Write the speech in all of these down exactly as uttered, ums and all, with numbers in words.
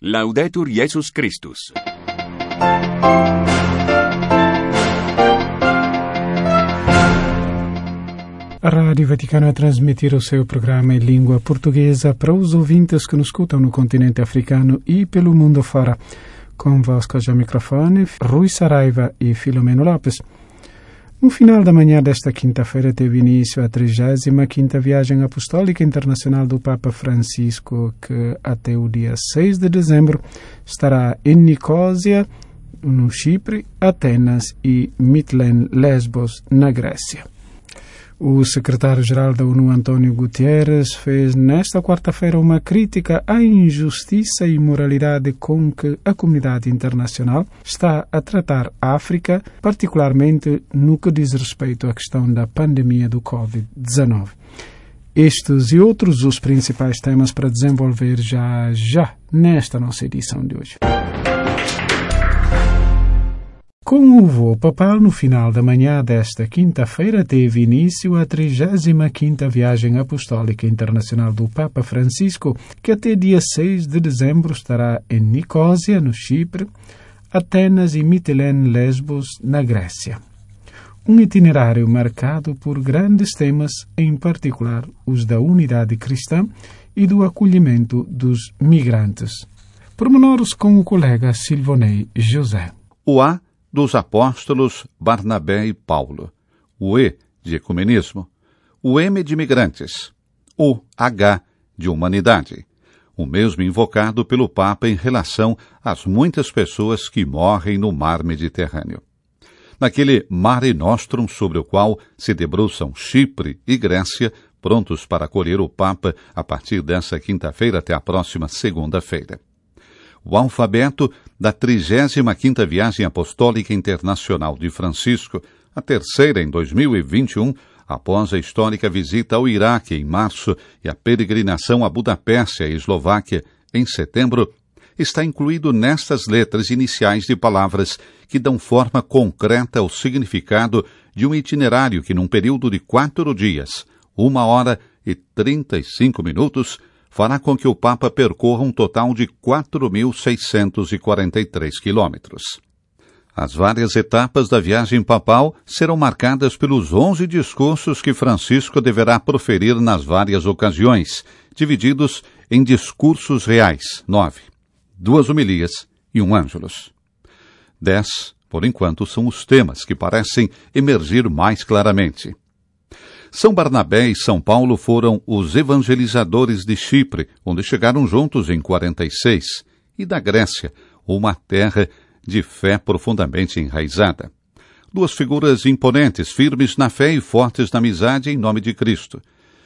Laudetur Jesus Christus. A Rádio Vaticano a transmitir o seu programa em língua portuguesa para os ouvintes que nos escutam no continente africano e pelo mundo fora. Convosco ao microfone, Rui Saraiva e Filomeno Lopes. No final da manhã desta quinta-feira teve início a trigésima quinta Viagem Apostólica Internacional do Papa Francisco, que até o dia seis de dezembro estará em Nicósia, no Chipre, Atenas e Mytilene, Lesbos, na Grécia. O secretário-geral da ONU, António Guterres, fez nesta quarta-feira uma crítica à injustiça e imoralidade com que a comunidade internacional está a tratar a África, particularmente no que diz respeito à questão da pandemia do covid dezenove. Estes e outros os principais temas para desenvolver já já nesta nossa edição de hoje. Com o voo papal, no final da manhã desta quinta-feira, teve início a trigésima quinta Viagem Apostólica Internacional do Papa Francisco, que até dia seis de dezembro estará em Nicósia, no Chipre, Atenas e Mytilene, Lesbos, na Grécia. Um itinerário marcado por grandes temas, em particular os da unidade cristã e do acolhimento dos migrantes. Pormenores com o colega Silvonei José. O A dos apóstolos Barnabé e Paulo, o E de ecumenismo, o M de migrantes, o H de humanidade, o mesmo invocado pelo Papa em relação às muitas pessoas que morrem no mar Mediterrâneo. Naquele Mare Nostrum sobre o qual se debruçam Chipre e Grécia, prontos para acolher o Papa a partir dessa quinta-feira até a próxima segunda-feira. O alfabeto da trigésima quinta Viagem Apostólica Internacional de Francisco, a terceira em dois mil e vinte e um, após a histórica visita ao Iraque em março e a peregrinação a Budapeste e Eslováquia em setembro, está incluído nestas letras iniciais de palavras que dão forma concreta ao significado de um itinerário que, num período de quatro dias, uma hora e trinta e cinco minutos, fará com que o Papa percorra um total de quatro mil seiscentos e quarenta e três quilômetros. As várias etapas da viagem papal serão marcadas pelos onze discursos que Francisco deverá proferir nas várias ocasiões, divididos em discursos reais, nove, duas homilias e um ângelus. Dez, por enquanto, são os temas que parecem emergir mais claramente. São Barnabé e São Paulo foram os evangelizadores de Chipre, onde chegaram juntos em quarenta e seis, e da Grécia, uma terra de fé profundamente enraizada. Duas figuras imponentes, firmes na fé e fortes na amizade em nome de Cristo.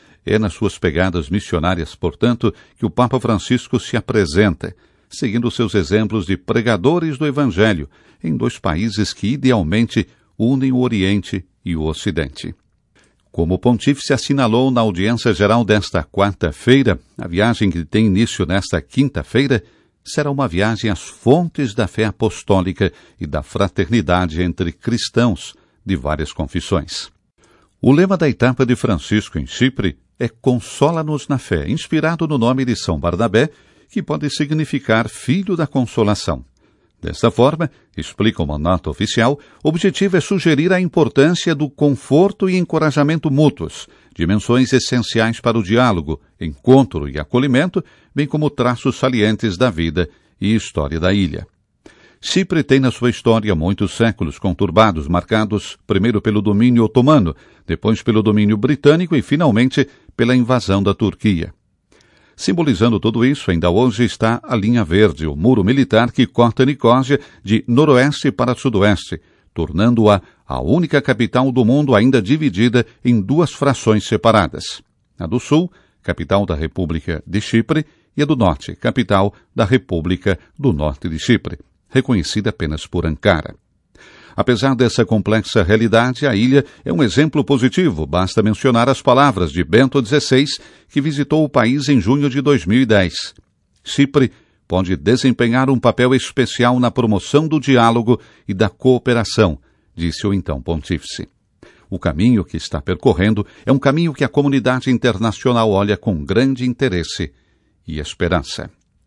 É nas suas pegadas missionárias, portanto, que o Papa Francisco se apresenta, seguindo seus exemplos de pregadores do Evangelho, em dois países que idealmente unem o Oriente e o Ocidente. Como o pontífice assinalou na audiência geral desta quarta-feira, a viagem que tem início nesta quinta-feira será uma viagem às fontes da fé apostólica e da fraternidade entre cristãos de várias confissões. O lema da etapa de Francisco em Chipre é Consola-nos na fé, inspirado no nome de São Barnabé, que pode significar filho da consolação. Desta forma, explica uma nota oficial, o objetivo é sugerir a importância do conforto e encorajamento mútuos, dimensões essenciais para o diálogo, encontro e acolhimento, bem como traços salientes da vida e história da ilha. Chipre tem na sua história muitos séculos conturbados, marcados primeiro pelo domínio otomano, depois pelo domínio britânico e, finalmente, pela invasão da Turquia. Simbolizando tudo isso, ainda hoje está a linha verde, o muro militar que corta Nicósia de noroeste para sudoeste, tornando-a a única capital do mundo ainda dividida em duas frações separadas. A do sul, capital da República de Chipre, e a do norte, capital da República do Norte de Chipre, reconhecida apenas por Ankara. Apesar dessa complexa realidade, a ilha é um exemplo positivo. Basta mencionar as palavras de Bento dezesseis, que visitou o país em junho de dois mil e dez. Chipre pode desempenhar um papel especial na promoção do diálogo e da cooperação, disse o então pontífice. O caminho que está percorrendo é um caminho que a comunidade internacional olha com grande interesse e esperança.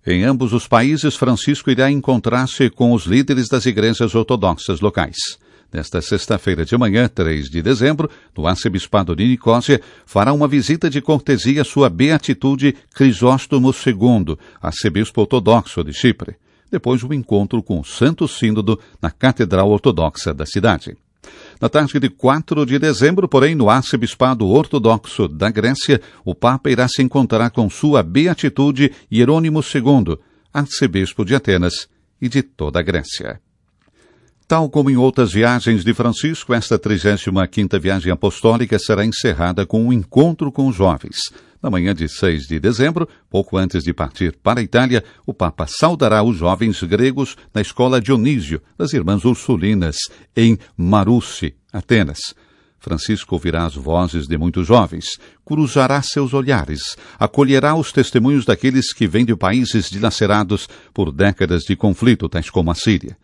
Em ambos os países, Francisco irá encontrar-se com os líderes das igrejas ortodoxas locais. Nesta sexta-feira de manhã, três de dezembro, no arcebispado de Nicósia, fará uma visita de cortesia à sua beatitude Crisóstomo segundo, arcebispo ortodoxo de Chipre. Depois o encontro com o Santo Sínodo na Catedral Ortodoxa da cidade. Na tarde de quatro de dezembro, porém, no arcebispado ortodoxo da Grécia, o Papa irá se encontrar com sua beatitude Hierônimo segundo, arcebispo de Atenas e de toda a Grécia. Tal como em outras viagens de Francisco, esta trigésima quinta viagem apostólica será encerrada com um encontro com os jovens. Na manhã de seis de dezembro, pouco antes de partir para a Itália, o Papa saudará os jovens gregos na Escola Dionísio, das Irmãs Ursulinas, em Marousse, Atenas. Francisco ouvirá as vozes de muitos jovens, cruzará seus olhares, acolherá os testemunhos daqueles que vêm de países dilacerados por décadas de conflito, tais como a Síria.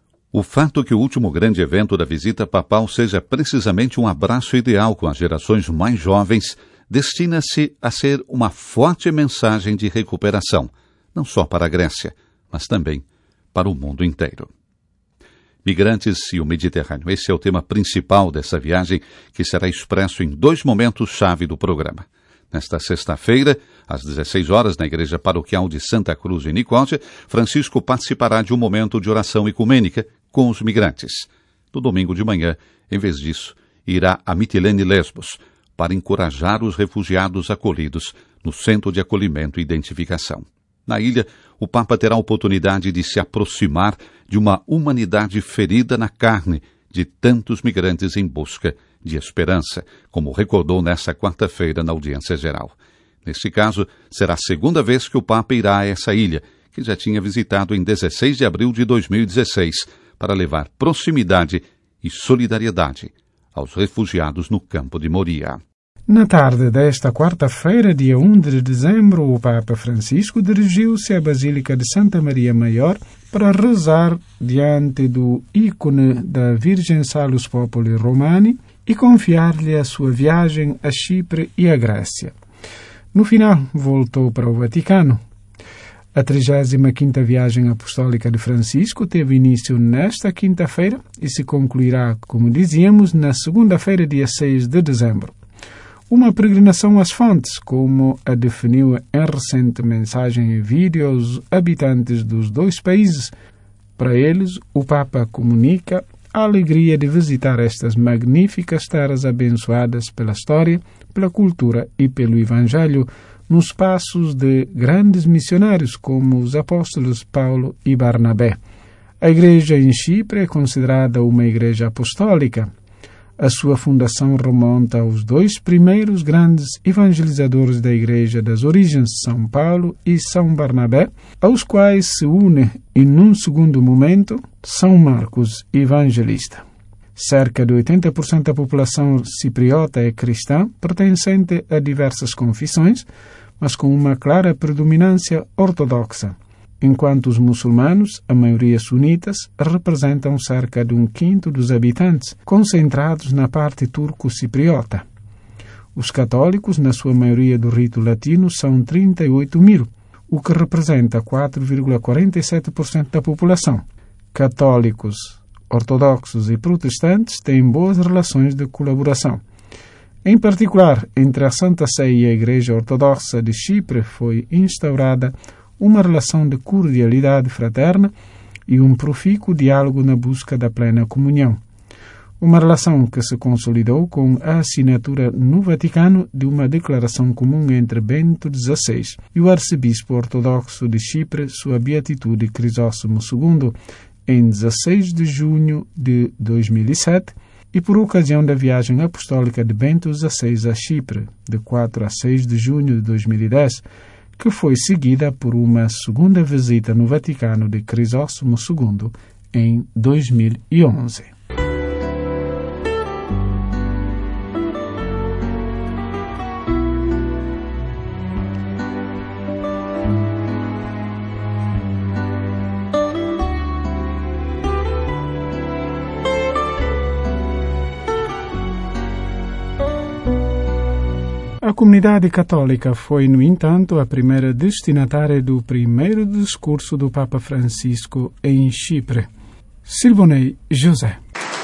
O fato que o último grande evento da visita papal seja precisamente um abraço ideal com as gerações mais jovens destina-se a ser uma forte mensagem de recuperação, não só para a Grécia, mas também para o mundo inteiro. Migrantes e o Mediterrâneo. Esse é o tema principal dessa viagem, que será expresso em dois momentos-chave do programa. Nesta sexta-feira, às dezesseis horas, na Igreja Paroquial de Santa Cruz, em Nicósia, Francisco participará de um momento de oração ecumênica com os migrantes. No domingo de manhã, em vez disso, irá a Mitilene Lesbos, para encorajar os refugiados acolhidos no Centro de Acolhimento e Identificação. Na ilha, o Papa terá a oportunidade de se aproximar de uma humanidade ferida na carne de tantos migrantes em busca de esperança, como recordou nesta quarta-feira na audiência geral. Neste caso, será a segunda vez que o Papa irá a essa ilha, que já tinha visitado em dezesseis de abril de dois mil e dezesseis, para levar proximidade e solidariedade aos refugiados no campo de Moria. Na tarde desta quarta-feira, dia um de dezembro, o Papa Francisco dirigiu-se à Basílica de Santa Maria Maior para rezar diante do ícone da Virgem Salus Populi Romani e confiar-lhe a sua viagem a Chipre e a Grécia. No final, voltou para o Vaticano. A trigésima quinta viagem apostólica de Francisco teve início nesta quinta-feira e se concluirá, como dizíamos, na segunda-feira, dia seis de dezembro. Uma peregrinação às fontes, como a definiu em recente mensagem e vídeo aos habitantes dos dois países. Para eles, o Papa comunica a alegria de visitar estas magníficas terras abençoadas pela história, pela cultura e pelo Evangelho, nos passos de grandes missionários como os apóstolos Paulo e Barnabé. A igreja em Chipre é considerada uma igreja apostólica. A sua fundação remonta aos dois primeiros grandes evangelizadores da Igreja das Origens, São Paulo e São Barnabé, aos quais se une, em um segundo momento, São Marcos Evangelista. Cerca de oitenta por cento da população cipriota é cristã, pertencente a diversas confissões, mas com uma clara predominância ortodoxa, enquanto os muçulmanos, a maioria sunitas, representam cerca de um quinto dos habitantes, concentrados na parte turco-cipriota. Os católicos, na sua maioria do rito latino, são trinta e oito mil, o que representa quatro vírgula quarenta e sete por cento da população. Católicos, ortodoxos e protestantes têm boas relações de colaboração. Em particular, entre a Santa Sé e a Igreja Ortodoxa de Chipre foi instaurada uma relação de cordialidade fraterna e um profícuo diálogo na busca da plena comunhão. Uma relação que se consolidou com a assinatura no Vaticano de uma declaração comum entre Bento dezesseis e o arcebispo ortodoxo de Chipre, sua beatitude Crisóstomo segundo, em dezesseis de junho de dois mil e sete, e por ocasião da viagem apostólica de Bento dezesseis a Chipre, de quatro a seis de junho de dois mil e dez, que foi seguida por uma segunda visita no Vaticano de Crisóstomo segundo em dois mil e onze. A comunidade católica foi, no entanto, a primeira destinatária do primeiro discurso do Papa Francisco em Chipre. Silvonei José.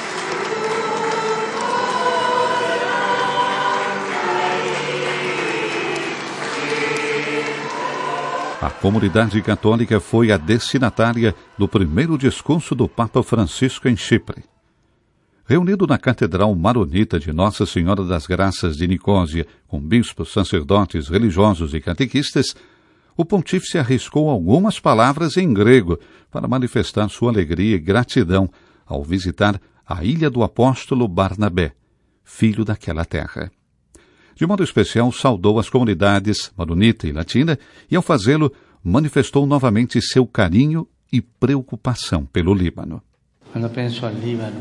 A comunidade católica foi a destinatária do primeiro discurso do Papa Francisco em Chipre. Reunido na Catedral Maronita de Nossa Senhora das Graças de Nicósia, com bispos, sacerdotes, religiosos e catequistas, o pontífice arriscou algumas palavras em grego para manifestar sua alegria e gratidão ao visitar a ilha do apóstolo Barnabé, filho daquela terra. De modo especial, saudou as comunidades maronita e latina e, ao fazê-lo, manifestou novamente seu carinho e preocupação pelo Líbano. Quando penso al Líbano,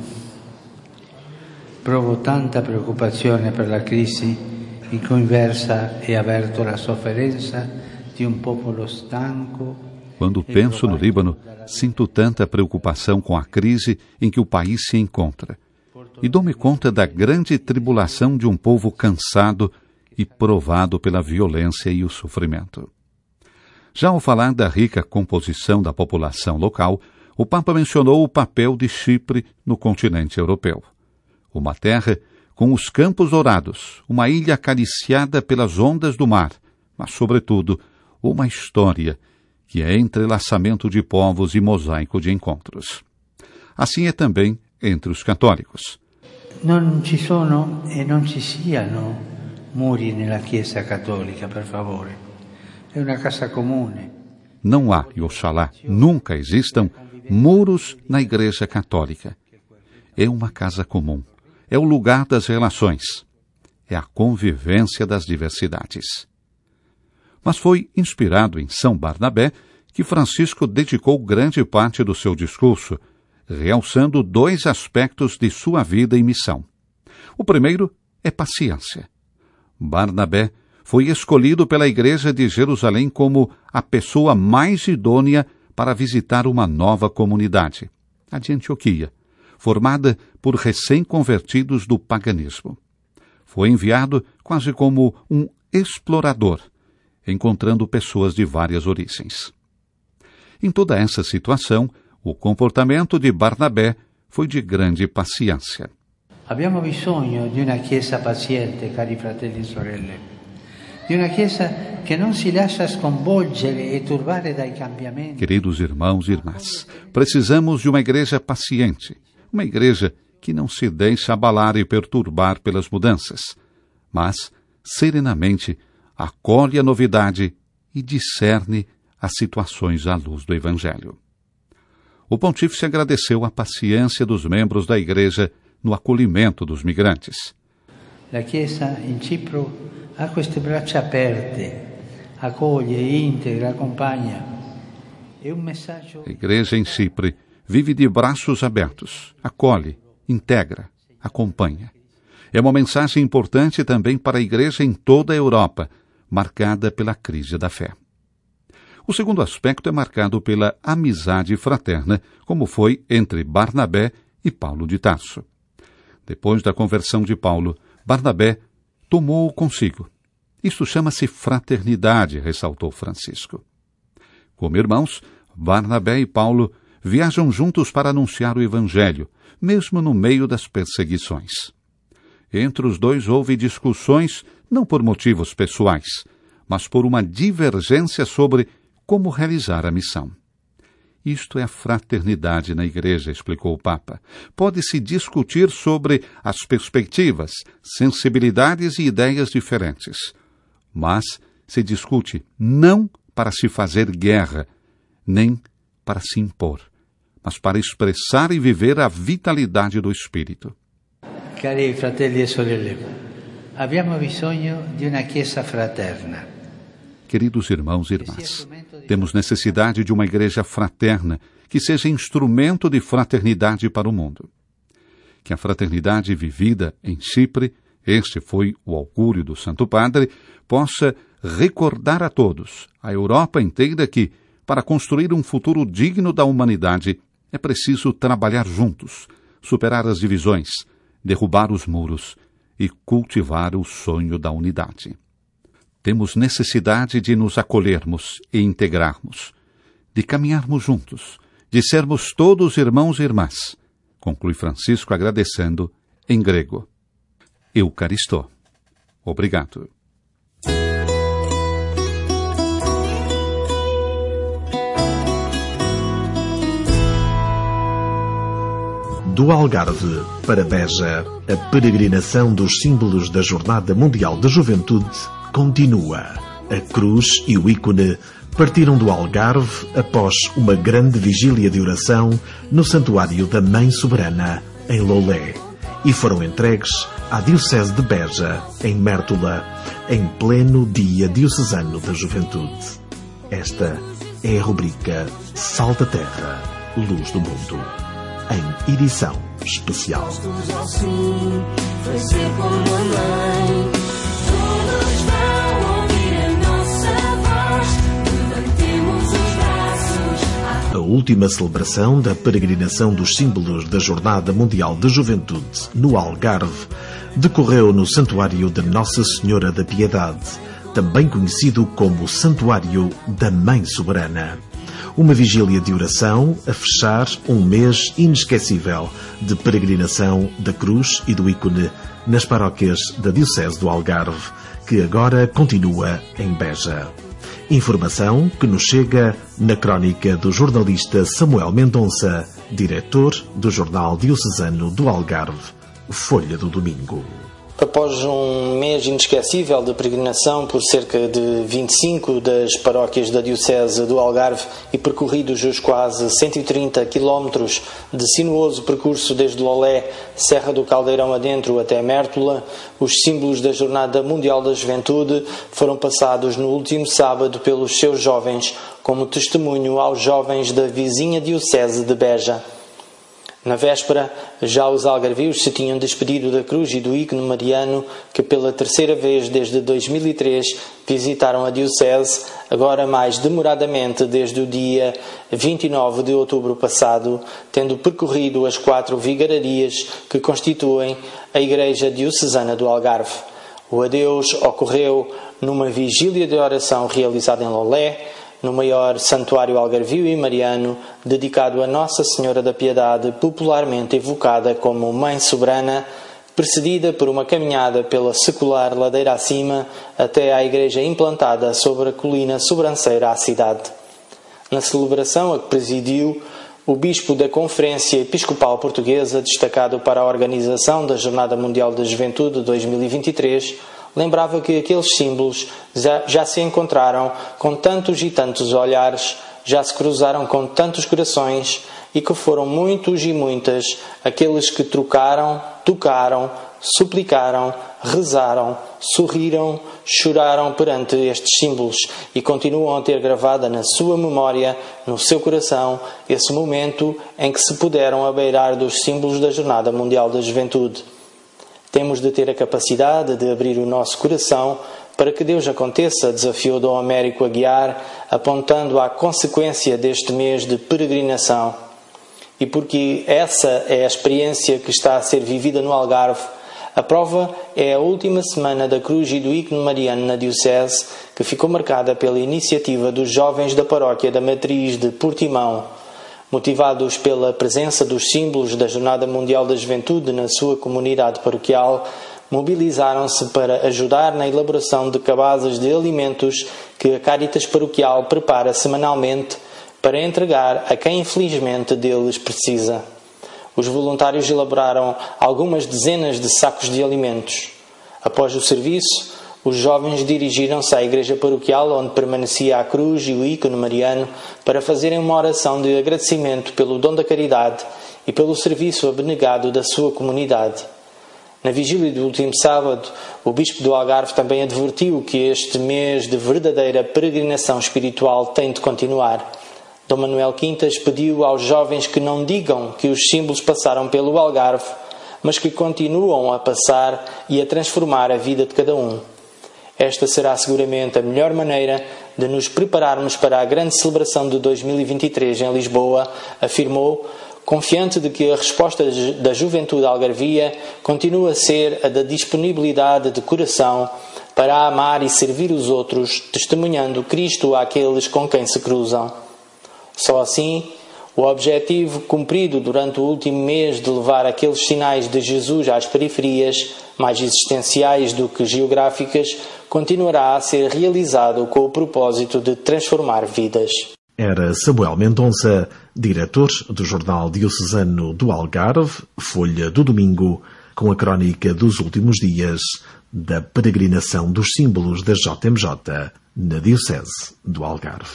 provo tanta preoccupazione per la crisi in cui versa e avverto la sofferenza di un popolo stanco. Quando penso no Líbano, sinto tanta preocupação com a crise em que o país se encontra e dou-me conta da grande tribulação de um povo cansado e provado pela violência e o sofrimento. Já ao falar da rica composição da população local, o Papa mencionou o papel de Chipre no continente europeu. Uma terra com os campos dourados, uma ilha acariciada pelas ondas do mar, mas, sobretudo, uma história que é entrelaçamento de povos e mosaico de encontros. Assim é também entre os católicos. Non ci sono e non ci siano muri nella Chiesa Cattolica, per favore. È una casa comune. Não há, e oxalá, nunca existam muros na Igreja Católica. É uma casa comum. É o lugar das relações. É a convivência das diversidades. Mas foi inspirado em São Barnabé que Francisco dedicou grande parte do seu discurso, realçando dois aspectos de sua vida e missão. O primeiro é paciência. Barnabé foi escolhido pela Igreja de Jerusalém como a pessoa mais idônea para visitar uma nova comunidade, a de Antioquia, formada por recém-convertidos do paganismo. Foi enviado quase como um explorador, encontrando pessoas de várias origens. Em toda essa situação, o comportamento de Barnabé foi de grande paciência. Abbiamo bisogno di una Chiesa paziente, cari fratelli e sorelle, di una Chiesa che non si lascia sconvolgere e turbare dai cambiamenti. Queridos irmãos e irmãs, precisamos de uma igreja paciente, uma igreja que não se deixa abalar e perturbar pelas mudanças, mas, serenamente, acolhe a novidade e discerne as situações à luz do Evangelho. O pontífice agradeceu a paciência dos membros da Igreja no acolhimento dos migrantes. La Chiesa in Cipro ha queste braccia aperte, accoglie, integra, accompagna. É um messaggio... A Igreja em Chipre vive de braços abertos, acolhe, integra, acompanha. É uma mensagem importante também para a Igreja em toda a Europa, marcada pela crise da fé. O segundo aspecto é marcado pela amizade fraterna, como foi entre Barnabé e Paulo de Tarso. Depois da conversão de Paulo, Barnabé tomou-o consigo. Isso chama-se fraternidade, ressaltou Francisco. Como irmãos, Barnabé e Paulo viajam juntos para anunciar o Evangelho, mesmo no meio das perseguições. Entre os dois houve discussões, não por motivos pessoais, mas por uma divergência sobre como realizar a missão. Isto é a fraternidade na Igreja, explicou o Papa. Pode-se discutir sobre as perspectivas, sensibilidades e ideias diferentes. Mas se discute não para se fazer guerra, nem para se impor, mas para expressar e viver a vitalidade do Espírito. Cari fratelli e sorelle, abbiamo bisogno di una Chiesa fraterna. Queridos irmãos e irmãs, temos necessidade de uma igreja fraterna que seja instrumento de fraternidade para o mundo. Que a fraternidade vivida em Chipre, este foi o augúrio do Santo Padre, possa recordar a todos, a Europa inteira, que, para construir um futuro digno da humanidade, é preciso trabalhar juntos, superar as divisões, derrubar os muros e cultivar o sonho da unidade. temos necessidade de nos acolhermos e integrarmos, de caminharmos juntos, de sermos todos irmãos e irmãs, conclui Francisco agradecendo em grego. Eucaristó. Obrigado. Do Algarve para Beja, a peregrinação dos símbolos da Jornada Mundial da Juventude continua. A cruz e o ícone partiram do Algarve após uma grande vigília de oração no Santuário da Mãe Soberana, em Lolé, e foram entregues à Diocese de Beja, em Mértola, em pleno Dia Diocesano da Juventude. Esta é a rubrica Sal da Terra, Luz do Mundo, em edição especial. A última celebração da peregrinação dos símbolos da Jornada Mundial da Juventude no Algarve decorreu no Santuário de Nossa Senhora da Piedade, também conhecido como Santuário da Mãe Soberana. Uma vigília de oração a fechar um mês inesquecível de peregrinação da cruz e do ícone nas paróquias da Diocese do Algarve, que agora continua em Beja. Informação que nos chega na crónica do jornalista Samuel Mendonça, diretor do Jornal Diocesano do Algarve, Folha do Domingo. Após um mês inesquecível de peregrinação por cerca de vinte e cinco das paróquias da Diocese do Algarve e percorridos os quase cento e trinta quilómetros de sinuoso percurso desde Lolé, Serra do Caldeirão adentro até Mértola, os símbolos da Jornada Mundial da Juventude foram passados no último sábado pelos seus jovens como testemunho aos jovens da vizinha Diocese de Beja. Na véspera, já os algarvios se tinham despedido da cruz e do ícone mariano que pela terceira vez desde dois mil e três visitaram a Diocese, agora mais demoradamente desde o dia vinte e nove de outubro passado, tendo percorrido as quatro vigararias que constituem a Igreja Diocesana do Algarve. O adeus ocorreu numa vigília de oração realizada em Lolé, no maior santuário algarvio e mariano, dedicado a Nossa Senhora da Piedade, popularmente evocada como Mãe Soberana, precedida por uma caminhada pela secular ladeira acima até à igreja implantada sobre a colina sobranceira à cidade. Na celebração a que presidiu, o bispo da Conferência Episcopal Portuguesa, destacado para a organização da Jornada Mundial da Juventude dois mil e vinte e três, lembrava que aqueles símbolos já, já se encontraram com tantos e tantos olhares, já se cruzaram com tantos corações e que foram muitos e muitas aqueles que trocaram, tocaram, suplicaram, rezaram, sorriram, choraram perante estes símbolos e continuam a ter gravada na sua memória, no seu coração, esse momento em que se puderam abeirar dos símbolos da Jornada Mundial da Juventude. Temos de ter a capacidade de abrir o nosso coração para que Deus aconteça, desafiou Dom Américo Aguiar, apontando à consequência deste mês de peregrinação. E porque essa é a experiência que está a ser vivida no Algarve, a prova é a última semana da cruz e do ícone mariano na Diocese, que ficou marcada pela iniciativa dos jovens da paróquia da Matriz de Portimão. Motivados pela presença dos símbolos da Jornada Mundial da Juventude na sua comunidade paroquial, mobilizaram-se para ajudar na elaboração de cabazes de alimentos que a Caritas Paroquial prepara semanalmente para entregar a quem infelizmente deles precisa. Os voluntários elaboraram algumas dezenas de sacos de alimentos. Após o serviço, os jovens dirigiram-se à igreja paroquial onde permanecia a cruz e o ícone mariano para fazerem uma oração de agradecimento pelo dom da caridade e pelo serviço abnegado da sua comunidade. Na vigília do último sábado, o bispo do Algarve também advertiu que este mês de verdadeira peregrinação espiritual tem de continuar. Dom Manuel Quintas pediu aos jovens que não digam que os símbolos passaram pelo Algarve, mas que continuam a passar e a transformar a vida de cada um. Esta será seguramente a melhor maneira de nos prepararmos para a grande celebração de dois mil e vinte e três em Lisboa, afirmou, confiante de que a resposta da juventude algarvia continua a ser a da disponibilidade de coração para amar e servir os outros, testemunhando Cristo àqueles com quem se cruzam. Só assim, o objetivo cumprido durante o último mês de levar aqueles sinais de Jesus às periferias, mais existenciais do que geográficas, continuará a ser realizado com o propósito de transformar vidas. Era Samuel Mendonça, diretor do Jornal Diocesano do Algarve, Folha do Domingo, com a crónica dos últimos dias da peregrinação dos símbolos da J M J na Diocese do Algarve.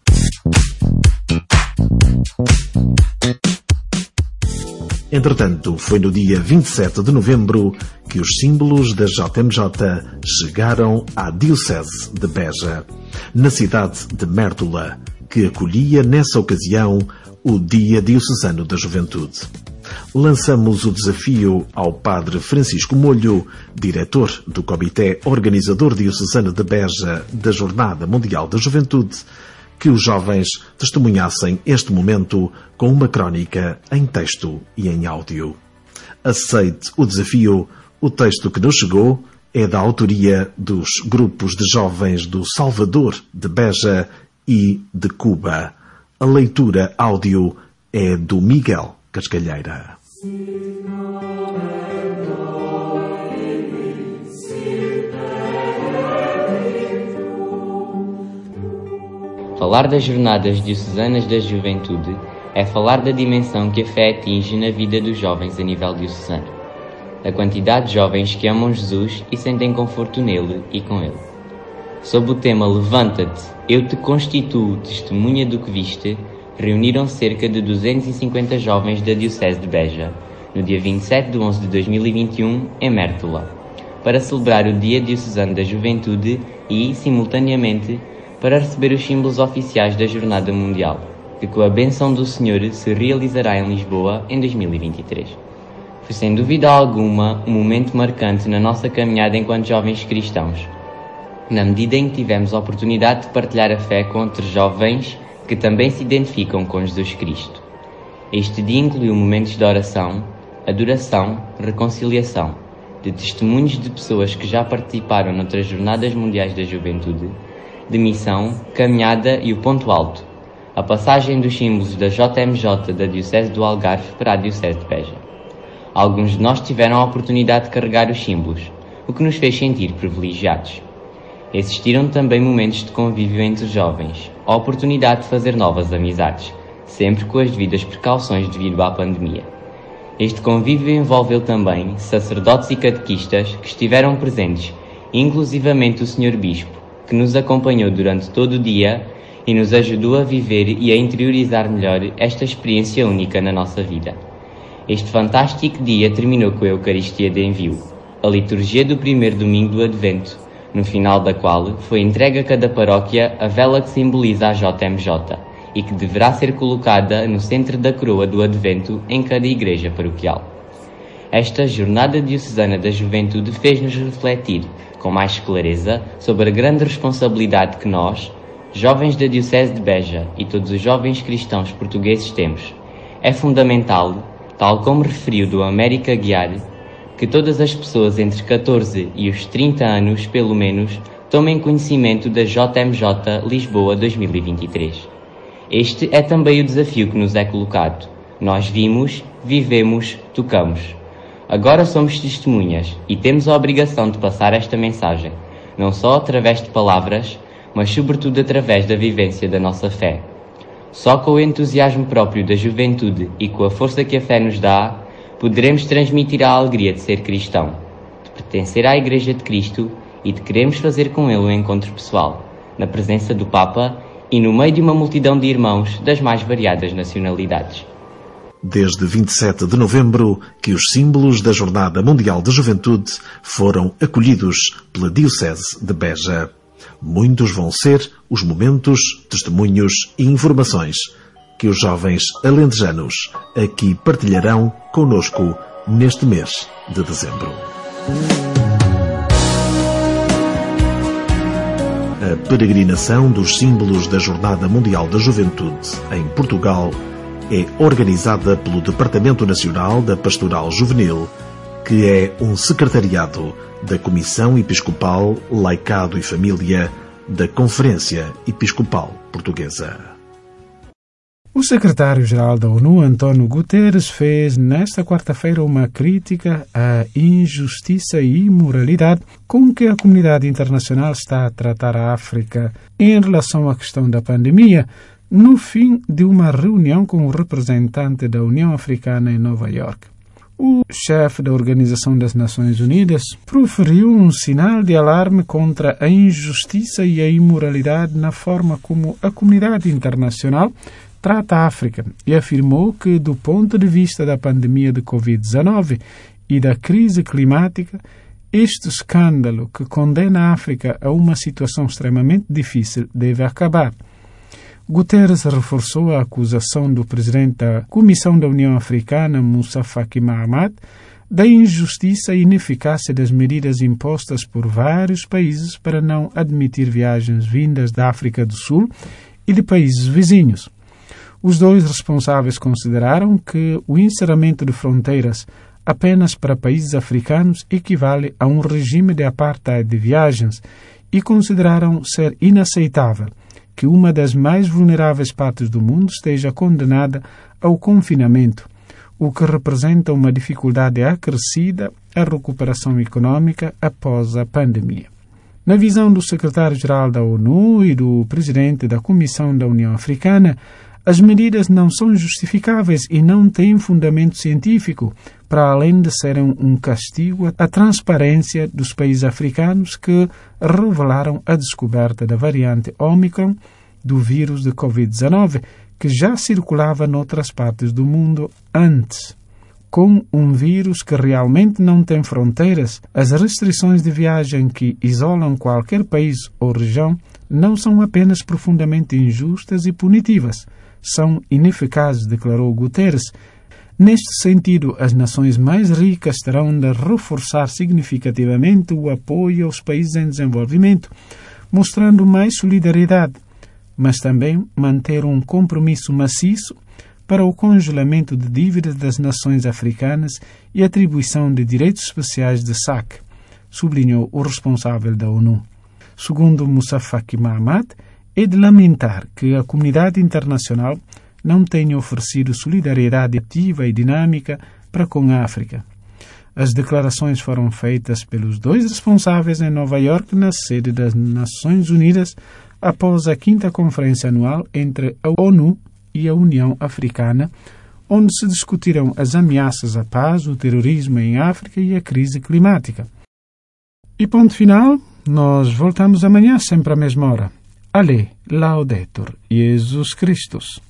Entretanto, foi no dia vinte e sete de novembro que os símbolos da J M J chegaram à Diocese de Beja, na cidade de Mértola, que acolhia nessa ocasião o Dia Diocesano da Juventude. Lançamos o desafio ao Padre Francisco Molho, diretor do Comitê Organizador Diocesano de Beja da Jornada Mundial da Juventude, que os jovens testemunhassem este momento com uma crónica em texto e em áudio. Aceite o desafio. O texto que nos chegou é da autoria dos grupos de jovens do Salvador, de Beja e de Cuba. A leitura áudio é do Miguel Cascalheira. Falar das Jornadas Diocesanas da Juventude é falar da dimensão que a fé atinge na vida dos jovens a nível diocesano, da quantidade de jovens que amam Jesus e sentem conforto nele e com ele. Sob o tema Levanta-te, eu te constituo testemunha do que viste, reuniram cerca de duzentos e cinquenta jovens da Diocese de Beja, no dia vinte e sete de onze de dois mil e vinte e um, em Mértola, para celebrar o Dia Diocesano da Juventude e, simultaneamente, para receber os símbolos oficiais da Jornada Mundial, que com a bênção do Senhor se realizará em Lisboa em dois mil e vinte e três. Foi sem dúvida alguma um momento marcante na nossa caminhada enquanto jovens cristãos, na medida em que tivemos a oportunidade de partilhar a fé com outros jovens que também se identificam com Jesus Cristo. Este dia incluiu momentos de oração, adoração, reconciliação, de testemunhos de pessoas que já participaram noutras Jornadas Mundiais da Juventude, de missão, caminhada e o ponto alto, a passagem dos símbolos da J M J da Diocese do Algarve para a Diocese de Beja. Alguns de nós tiveram a oportunidade de carregar os símbolos, o que nos fez sentir privilegiados. Existiram também momentos de convívio entre os jovens, a oportunidade de fazer novas amizades, sempre com as devidas precauções devido à pandemia. Este convívio envolveu também sacerdotes e catequistas que estiveram presentes, inclusivamente o senhor Bispo, que nos acompanhou durante todo o dia e nos ajudou a viver e a interiorizar melhor esta experiência única na nossa vida. Este fantástico dia terminou com a Eucaristia de Envio, a liturgia do primeiro domingo do Advento, no final da qual foi entregue a cada paróquia a vela que simboliza a J M J e que deverá ser colocada no centro da coroa do Advento em cada igreja paroquial. Esta Jornada Diocesana da Juventude fez-nos refletir, com mais clareza, sobre a grande responsabilidade que nós, jovens da Diocese de Beja e todos os jovens cristãos portugueses temos. É fundamental, tal como referiu do América Guiar, que todas as pessoas entre catorze e os trinta anos, pelo menos, tomem conhecimento da J M J Lisboa dois mil e vinte e três. Este é também o desafio que nos é colocado. Nós vimos, vivemos, tocamos. Agora somos testemunhas e temos a obrigação de passar esta mensagem, não só através de palavras, mas sobretudo através da vivência da nossa fé. Só com o entusiasmo próprio da juventude e com a força que a fé nos dá, poderemos transmitir a alegria de ser cristão, de pertencer à Igreja de Cristo e de querermos fazer com Ele um encontro pessoal, na presença do Papa e no meio de uma multidão de irmãos das mais variadas nacionalidades. Desde vinte e sete de novembro que os símbolos da Jornada Mundial da Juventude foram acolhidos pela Diocese de Beja. Muitos vão ser os momentos, testemunhos e informações que os jovens alentejanos aqui partilharão conosco neste mês de dezembro. A peregrinação dos símbolos da Jornada Mundial da Juventude em Portugal é organizada pelo Departamento Nacional da Pastoral Juvenil, que é um secretariado da Comissão Episcopal Laicado e Família da Conferência Episcopal Portuguesa. O secretário-geral da ONU, António Guterres, fez nesta quarta-feira uma crítica à injustiça e imoralidade com que a comunidade internacional está a tratar a África em relação à questão da pandemia, no fim de uma reunião com o representante da União Africana em Nova York. O chefe da Organização das Nações Unidas proferiu um sinal de alarme contra a injustiça e a imoralidade na forma como a comunidade internacional trata a África e afirmou que, do ponto de vista da pandemia de covid dezenove e da crise climática, este escândalo que condena a África a uma situação extremamente difícil deve acabar. Guterres reforçou a acusação do presidente da Comissão da União Africana, Moussa Faki Mahamat, da injustiça e ineficácia das medidas impostas por vários países para não admitir viagens vindas da África do Sul e de países vizinhos. Os dois responsáveis consideraram que o encerramento de fronteiras apenas para países africanos equivale a um regime de apartheid de viagens e consideraram ser inaceitável que uma das mais vulneráveis partes do mundo esteja condenada ao confinamento, o que representa uma dificuldade acrescida à recuperação econômica após a pandemia. Na visão do secretário-geral da ONU e do presidente da Comissão da União Africana, as medidas não são justificáveis e não têm fundamento científico, para além de serem um castigo à transparência dos países africanos que revelaram a descoberta da variante Omicron do vírus de covid dezenove, que já circulava noutras partes do mundo antes. Com um vírus que realmente não tem fronteiras, as restrições de viagem que isolam qualquer país ou região não são apenas profundamente injustas e punitivas, são ineficazes, declarou Guterres. Neste sentido, as nações mais ricas terão de reforçar significativamente o apoio aos países em desenvolvimento, mostrando mais solidariedade, mas também manter um compromisso maciço para o congelamento de dívidas das nações africanas e atribuição de direitos especiais de saque, sublinhou o responsável da ONU. Segundo Moussa Faki Mahamat, é de lamentar que a comunidade internacional não tenha oferecido solidariedade ativa e dinâmica para com a África. As declarações foram feitas pelos dois responsáveis em Nova York, na sede das Nações Unidas, após a quinta conferência anual entre a ONU e a União Africana, onde se discutiram as ameaças à paz, o terrorismo em África e a crise climática. E ponto final, nós voltamos amanhã sempre à mesma hora. Ale, Laudetur, Jesus Christus.